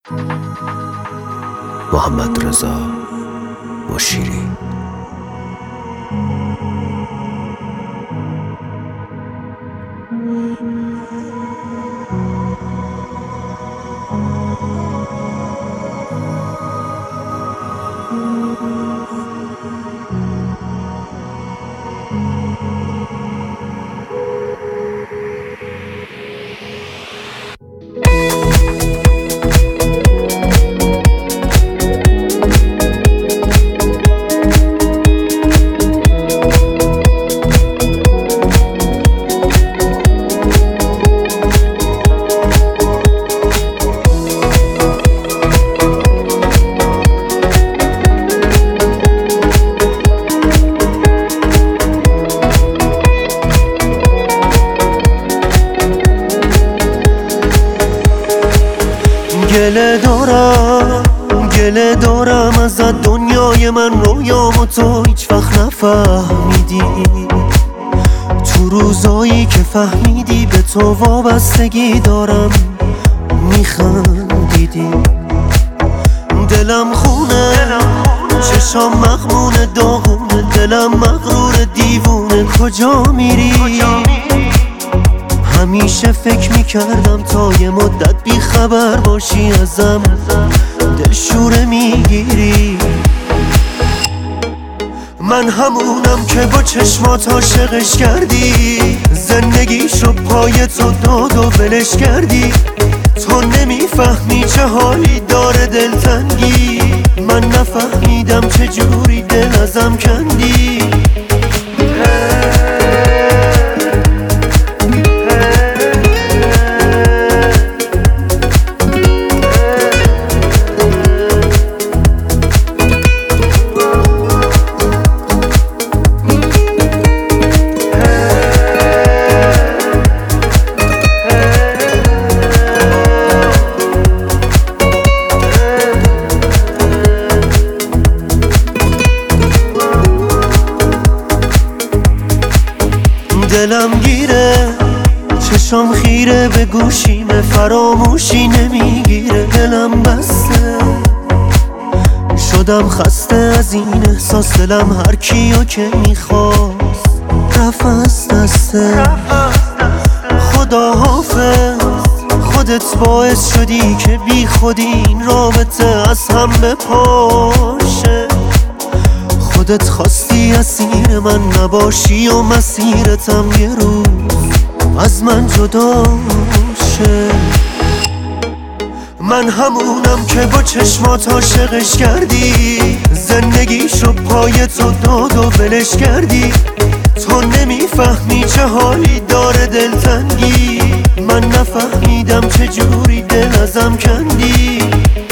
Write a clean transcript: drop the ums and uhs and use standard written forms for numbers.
محمدرضا مشیری. گله دارم ازت دنیای من، رویامو تو هیچ وقت نفهمیدی. تو روزایی که فهمیدی به تو وابستگی دارم میخندیدی. دلم خونه، چشام مخمونه، داغونه، دلم مغرور دیوونه. کجا میری؟ همیشه فکر میکردم تا یه مدت بی خبر باشی ازم، دلشوره میگیری. من همونم که با چشمات عاشقش کردی، زندگیشو پای تو داد و ولش کردی. تو نمیفهمی چه حالی داره دلتنگی، من نفهمیدم چه جوری دل ازم کندی. دلم گیره، چشام خیره، به گوشیم فراموشی نمیگیره. دلم بسته، شدم خسته از این احساس. دلم هر کیو که میخواست رفت از دسته. خدا حافظ، خودت باعث شدی که بی خودی این رابطه از هم بپاشه. خودت خواستی اسیر من نباشی و مسیرتم یه روز از من جدا شه. من همونم که با چشمات عاشقش کردی، زندگیشو پای تو داد و ولش کردی. تو نمیفهمی چه حالی داره دلتنگی، من نفهمیدم چه جوری دل ازم کندی.